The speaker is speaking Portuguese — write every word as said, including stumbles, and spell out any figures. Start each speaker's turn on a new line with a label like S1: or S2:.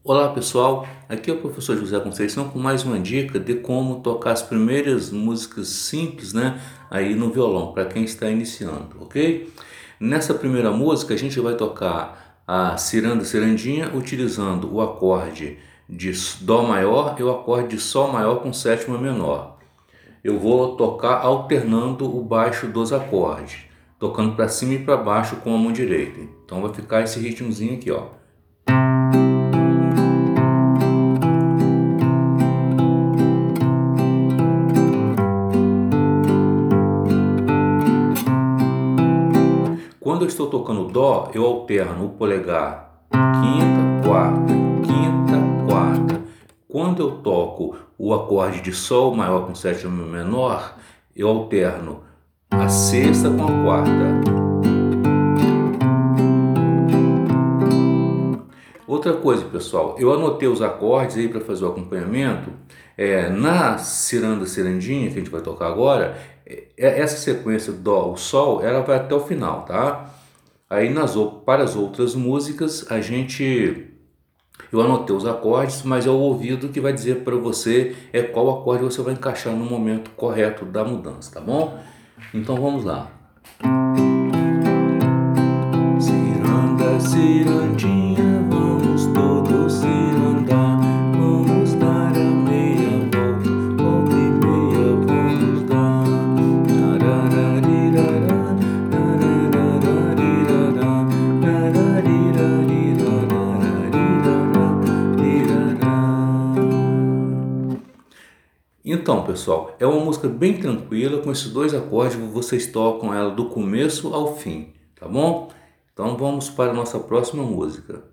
S1: Olá pessoal, aqui é o professor José Conceição com mais uma dica de como tocar as primeiras músicas simples, né, aí no violão, para quem está iniciando, ok? Nessa primeira música a gente vai tocar a ciranda cirandinha utilizando o acorde de Dó maior e o acorde de Sol maior com sétima menor. Eu vou tocar alternando o baixo dos acordes, tocando para cima e para baixo com a mão direita. Então vai ficar esse ritmozinho aqui, ó. Quando eu estou tocando Dó, eu alterno o polegar quinta, quarta, quinta, quarta. Quando eu toco o acorde de Sol maior com sétima menor, eu alterno a sexta com a quarta. Outra coisa, pessoal, eu anotei os acordes aí para fazer o acompanhamento. É, na ciranda cirandinha que a gente vai tocar agora, é, essa sequência Dó, o Sol, ela vai até o final, tá? Aí nas, para as outras músicas a gente, eu anotei os acordes, mas é o ouvido que vai dizer para você é qual acorde você vai encaixar no momento correto da mudança, tá bom? Então vamos lá. Ciranda, cirandinha, vamos todos cirandar, vamos dar a meia volta, volta e meia vamos dar. Então, pessoal, é uma música bem tranquila, com esses dois acordes vocês tocam ela do começo ao fim, tá bom? Então vamos para a nossa próxima música.